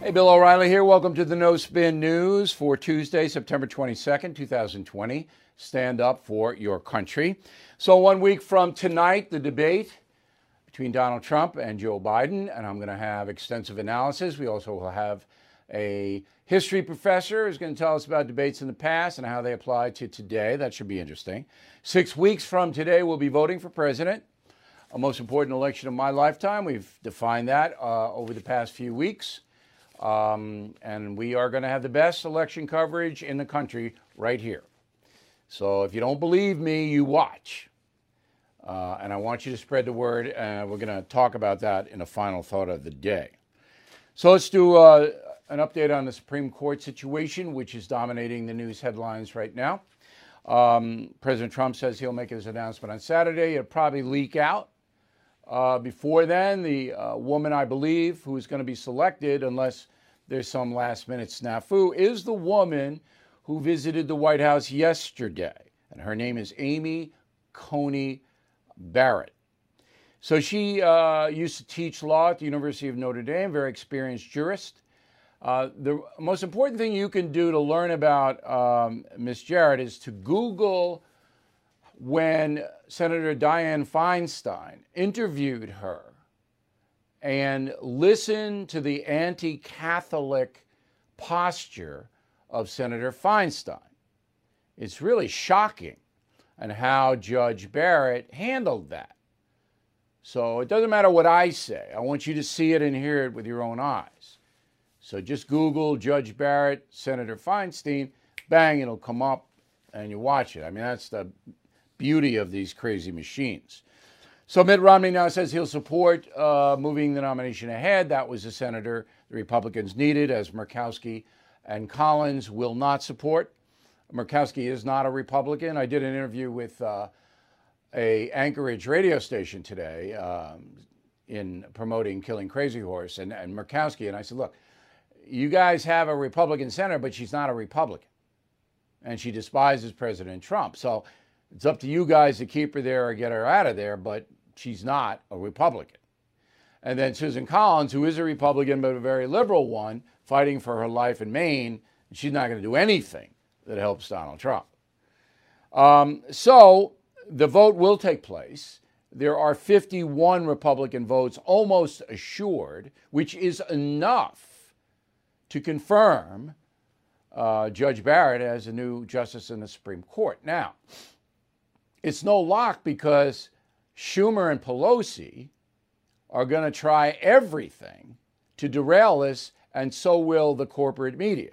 Hey, Bill O'Reilly here. Welcome to the No Spin News for Tuesday, September 22nd, 2020. Stand up for your country. So 1 week from tonight, the debate between Donald Trump and Joe Biden, and I'm going to have extensive analysis. We also will have a history professor who's going to tell us about debates in the past and how they apply to today. That should be interesting. 6 weeks from today, we'll be voting for president, a most important election of my lifetime. We've defined that over the past few weeks. And we are going to have the best election coverage in the country right here. So if you don't believe me, you watch. And I want you to spread the word. And we're going to talk about that in a final thought of the day. So let's do an update on the Supreme Court situation, which is dominating the news headlines right now. President Trump says he'll make his announcement on Saturday. It'll probably leak out. Before then, the woman, I believe, who is going to be selected, unless there's some last-minute snafu, is the woman who visited the White House yesterday. And her name is Amy Coney Barrett. So she used to teach law at the University of Notre Dame, very experienced jurist. The most important thing you can do to learn about Ms. Barrett is to Google when Senator Dianne Feinstein interviewed her and listen to the anti-Catholic posture of Senator Feinstein. It's really shocking and how Judge Barrett handled that. So it doesn't matter what I say. I want you to see it and hear it with your own eyes. So just Google Judge Barrett, Senator Feinstein, bang, it'll come up and you watch it. I mean, that's the beauty of these crazy machines. So Mitt Romney now says he'll support moving the nomination ahead. That was the senator the Republicans needed, as Murkowski and Collins will not support. Murkowski is not a Republican. I did an interview with a Anchorage radio station today in promoting Killing Crazy Horse and Murkowski, and I said, look, you guys have a Republican senator, but she's not a Republican, and she despises President Trump. So it's up to you guys to keep her there or get her out of there, but she's not a Republican. And then Susan Collins, who is a Republican, but a very liberal one, fighting for her life in Maine, she's not going to do anything that helps Donald Trump. So the vote will take place. There are 51 Republican votes almost assured, which is enough to confirm Judge Barrett as a new justice in the Supreme Court. Now, it's no lock because Schumer and Pelosi are going to try everything to derail this, and so will the corporate media.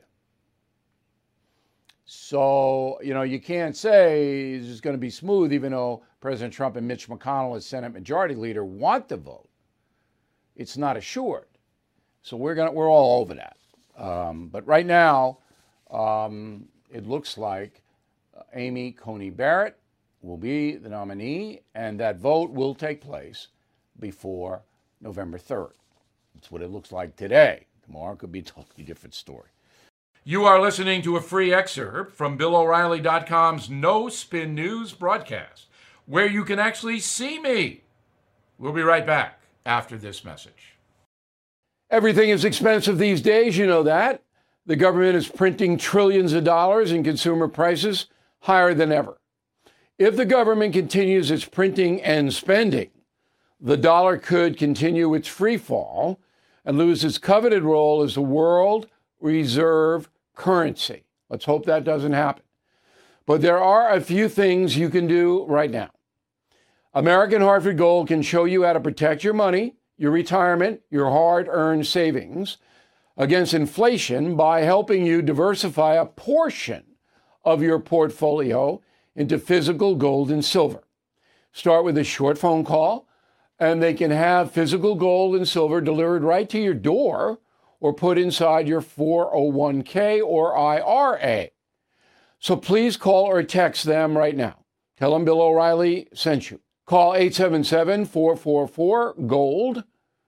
So, you can't say it's going to be smooth, even though President Trump and Mitch McConnell, as Senate Majority Leader, want the vote. It's not assured. So we're all over that. But right now, it looks like Amy Coney Barrett will be the nominee, and that vote will take place before November 3rd. That's what it looks like today. Tomorrow could be a totally different story. You are listening to a free excerpt from BillO'Reilly.com's No Spin News broadcast, where you can actually see me. We'll be right back after this message. Everything is expensive these days, you know that. The government is printing trillions of dollars and consumer prices higher than ever. If the government continues its printing and spending, the dollar could continue its free fall and lose its coveted role as the world reserve currency. Let's hope that doesn't happen. But there are a few things you can do right now. American Hartford Gold can show you how to protect your money, your retirement, your hard-earned savings against inflation by helping you diversify a portion of your portfolio into physical gold and silver. Start with a short phone call, and they can have physical gold and silver delivered right to your door or put inside your 401k or IRA. So please call or text them right now. Tell them Bill O'Reilly sent you. Call 877-444-GOLD,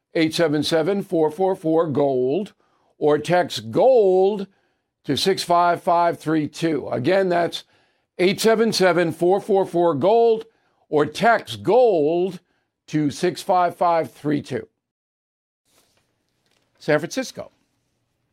877-444-GOLD, or text GOLD to 65532. Again, that's 877-444-GOLD, or text GOLD to 65532. San Francisco.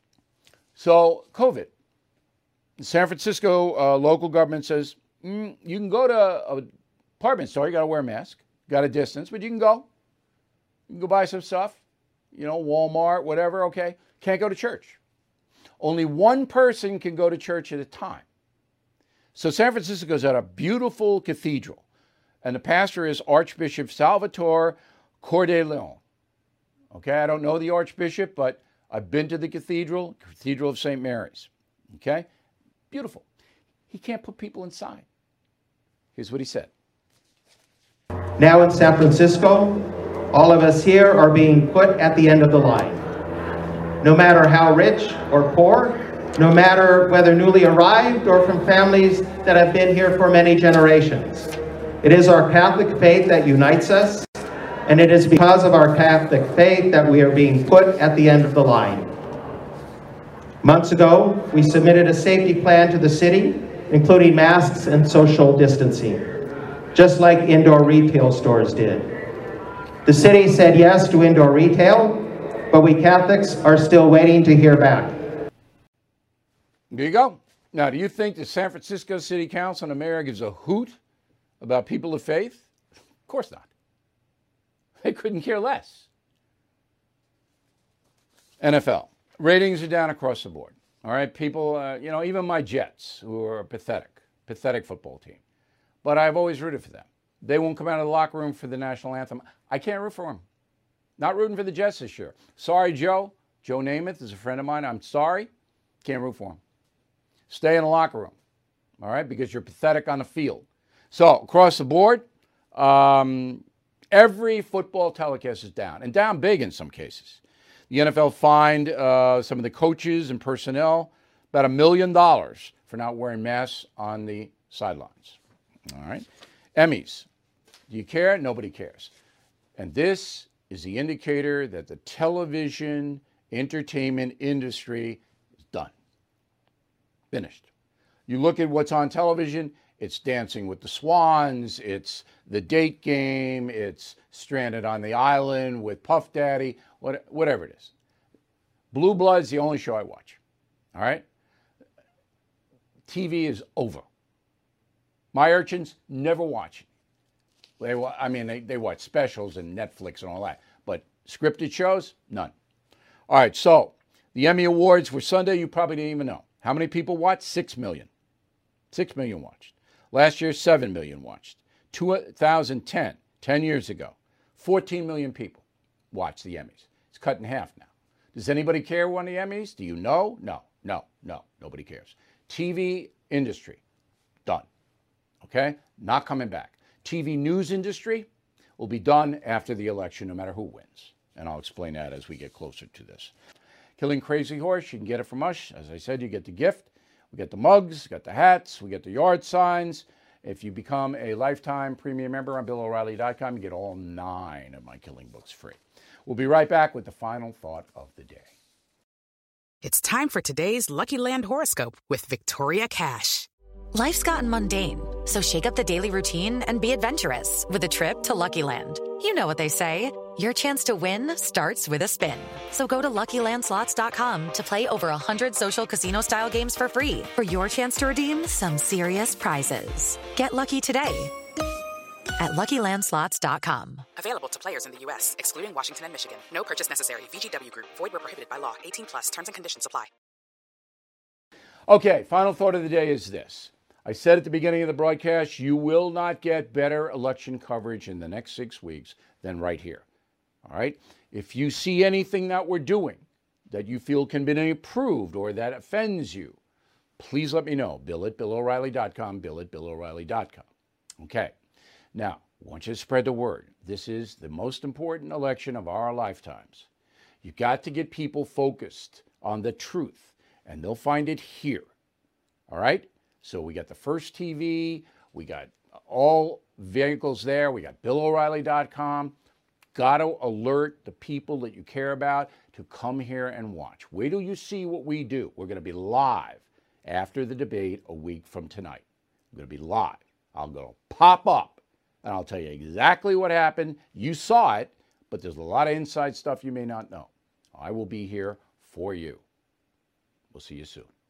So COVID. The San Francisco local government says, you can go to an apartment store. You got to wear a mask. Got a distance, but you can go. You can go buy some stuff. Walmart, whatever, okay. Can't go to church. Only one person can go to church at a time. So San Francisco's at a beautiful cathedral, and the pastor is Archbishop Salvatore Cordileone. Okay, I don't know the Archbishop, but I've been to the Cathedral of St. Mary's. Okay, beautiful. He can't put people inside. Here's what he said. Now in San Francisco, all of us here are being put at the end of the line. No matter how rich or poor, no matter whether newly arrived or from families that have been here for many generations. It is our Catholic faith that unites us, and it is because of our Catholic faith that we are being put at the end of the line. Months ago, we submitted a safety plan to the city, including masks and social distancing, just like indoor retail stores did. The city said yes to indoor retail, but we Catholics are still waiting to hear back. There you go. Now, do you think the San Francisco City Council and the mayor gives a hoot about people of faith? Of course not. They couldn't care less. NFL. Ratings are down across the board. All right, people, even my Jets, who are a pathetic football team. But I've always rooted for them. They won't come out of the locker room for the national anthem. I can't root for them. Not rooting for the Jets this year. Sorry, Joe. Joe Namath is a friend of mine. I'm sorry. Can't root for him. Stay in the locker room, all right, because you're pathetic on the field. So across the board, every football telecast is down, and down big in some cases. The NFL fined some of the coaches and personnel about $1 million for not wearing masks on the sidelines. All right. Emmys. Do you care? Nobody cares. And this is the indicator that the television entertainment industry is done. Finished. You look at what's on television, it's Dancing with the Swans, it's The Date Game, it's Stranded on the Island with Puff Daddy, whatever it is. Blue Blood's the only show I watch. All right? TV is over. My urchins never watch it. They watch specials and Netflix and all that. But scripted shows, none. All right, so the Emmy Awards were Sunday. You probably didn't even know. How many people watched? 6 million. 6 million watched. Last year, 7 million watched. 2010, 10 years ago, 14 million people watched the Emmys. It's cut in half now. Does anybody care who won the Emmys? Do you know? No. Nobody cares. TV industry, done. Okay? Not coming back. TV news industry will be done after the election, no matter who wins. And I'll explain that as we get closer to this. Killing Crazy Horse, you can get it from us. As I said, you get the gift. We get the mugs, we get the hats, we get the yard signs. If you become a lifetime premium member on BillO'Reilly.com, you get all 9 of my killing books free. We'll be right back with the final thought of the day. It's time for today's Lucky Land horoscope with Victoria Cash. Life's gotten mundane, so shake up the daily routine and be adventurous with a trip to Lucky Land. You know what they say, your chance to win starts with a spin. So go to LuckyLandSlots.com to play over 100 social casino-style games for free for your chance to redeem some serious prizes. Get lucky today at LuckyLandSlots.com. Available to players in the U.S., excluding Washington and Michigan. No purchase necessary. VGW Group. Void where prohibited by law. 18+. Terms and conditions apply. Okay, final thought of the day is this. I said at the beginning of the broadcast, you will not get better election coverage in the next 6 weeks than right here. All right? If you see anything that we're doing that you feel can be improved or that offends you, please let me know. Bill at BillO'Reilly.com, Bill at BillO'Reilly.com. Okay. Now, I want you to spread the word. This is the most important election of our lifetimes. You've got to get people focused on the truth, and they'll find it here. All right? So we got the First TV, we got all vehicles there, we got BillO'Reilly.com. Got to alert the people that you care about to come here and watch. Wait till you see what we do. We're going to be live after the debate a week from tonight. We're going to be live. I'll go pop up, and I'll tell you exactly what happened. You saw it, but there's a lot of inside stuff you may not know. I will be here for you. We'll see you soon.